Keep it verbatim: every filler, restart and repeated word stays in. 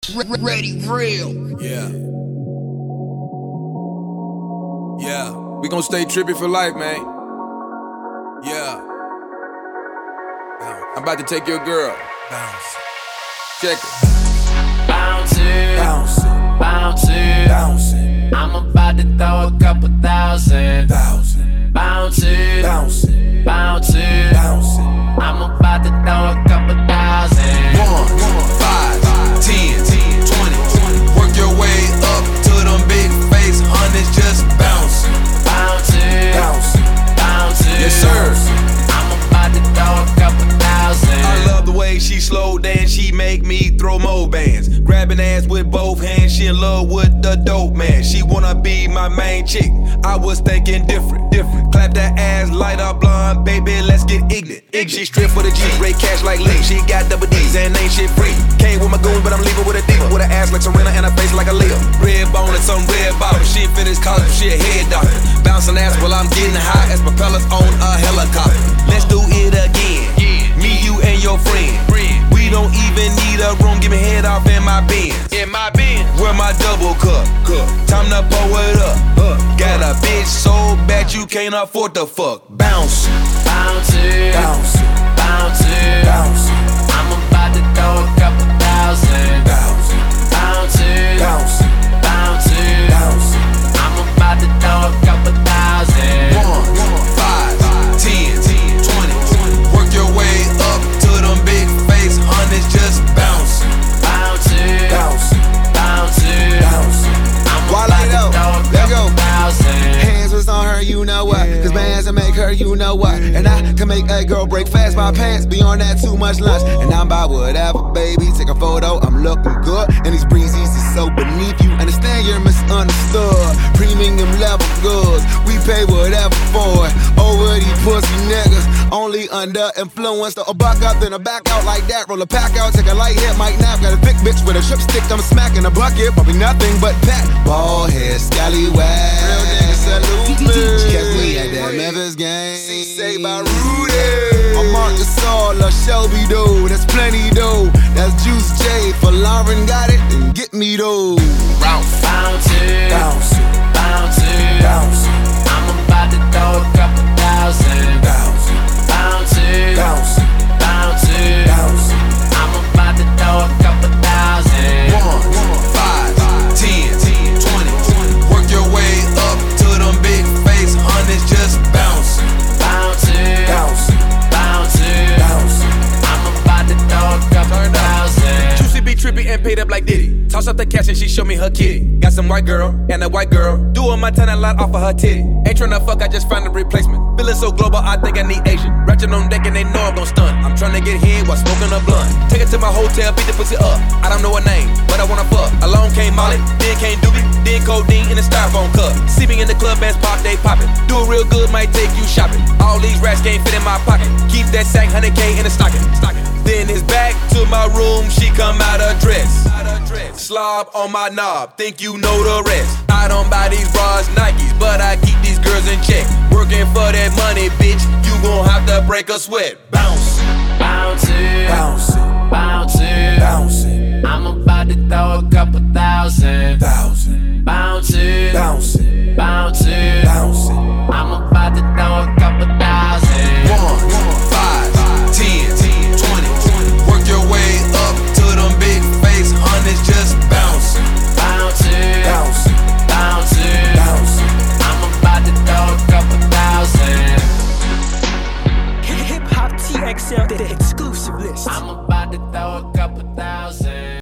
Ready real. Yeah. Yeah. We gon' stay trippy for life, man. Yeah. I'm about to take your girl. Bounce. Check it. Bounce it, Bounce it. bounce it, Bounce it. I'm about to throw a couple thousand. Thousand. Bounce it, Bounce it. bounce it, Bounce it. I'm about to throw a couple thousand. One, five, ten, twenty. Work your way up to them big face hundreds. Just bounce. Bounce it, Bounce. bounce it, Yes, sir. I'm about to throw a couple thousand. I love the way she slow dance, she make me throw more bands. Grabbing ass with both hands, she in love with the dope man. She wanna be my main chick, I was thinking different, different. Clap that ass, light up blonde, baby, let's get ignorant. She strip for the G, rate cash like Lee. She got double D's and ain't shit free. Came with my goons, but I'm leaving with a diva. With an ass like Serena and a face like a Leo. Red bone and some red bottom. She ain't finished college, but she a head doctor. Bouncing ass while I'm getting high as propellers on a helicopter. Let's do it again. Me, you, and your friend. We don't even need a room, give me head off in my Benz. In my Benz. Where my double cup. Time to pour it up. Got a bitch so bad you can't afford to fuck. Bounce. Bounce it, Bounce it. bounce it, Bounce it. I'm about to throw a couple thousand. Bounce it. Bounce it, Bounce it. bounce it, Bounce it. I'm about to throw a couple thousand. One, five, ten, twenty. Work your way up to them big face hundreds. Just bounce. Bounce it, Bounce it. bounce it, Bounce it. I'm Wale about to though, throw a let couple go. thousand. Hands was on her, you know what? Cause bands will make her, you know what? And I can make a girl break fast my pants. Beyond that, too much lunch. And I'm by whatever, baby. Take a photo, I'm looking good. And these breezes is so beneath you. Understand you're misunderstood. Premium level goods, we pay whatever for it. Over these pussy niggas, only under influence. So a buck up, then a back out like that. Roll a pack out, take a light hit, might nap. Got a thick bitch with a trip stick, I'm smacking a bucket. Probably nothing but pat. Ball head, scallywag. Real niggas salute me. Catch me at that Memphis game. Say by Rudy. I'm Mark Gasol or Shelby though. That's plenty though. That's Juice J. For Lauren got it, then get me though. Bounce it, Bounce it. bounce it, Bounce it. I'm about to throw a couple thousand. Bounce it. Bounce it, Bounce it. bounce it, Bounce it. I'm about to throw a couple thousand. One, five, ten, twenty. Work your way up to them big face hundreds. Just bounce. Bounce it, Bounce it. bounce it, Bounce it. I'm about to throw a couple thousand. Juicy be trippy and paid up like Diddy. Toss up the cash and she show me her kitty. Got some white girl and a white girl. Doing my time a lot off of her titty. Ain't tryna fuck, I just found a replacement. Feeling so global, I think I need Asian. Ratchet on deck and they know I'm gon' stun. I'm tryna get hit while smoking a blunt. Take it to my hotel, beat the pussy up. I don't know her name, but I wanna fuck. Alone came Molly, then came Doobie, then codeine in a styrofoam cup. See me in the club, bands pop, they poppin'. Do it real good, might take you shopping. All these rats can't fit in my pocket. Keep that sack, one hundred K in the stocking. Then it's back to my room, she come out her dress. Slob on my knob, think you know the rest. I don't buy these bras, Nikes, but I keep these girls in check. Working for that money, bitch, you gon' have to break a sweat. Bounce, Bounce it, bounce it, bounce it, bounce it, I'm about to throw a couple thousand. thousand, Bounce it, bounce it, bounce it, bounce it. I'm about to throw a couple thousand. One, five, ten, twenty. Work your way up to them big face hundreds. Just bounce, Bounce it, bounce it, bounce it, bounce it. I'm about to throw a couple thousand. Hip Hop T X L, the exclusive list. I'm about to throw a couple thousand.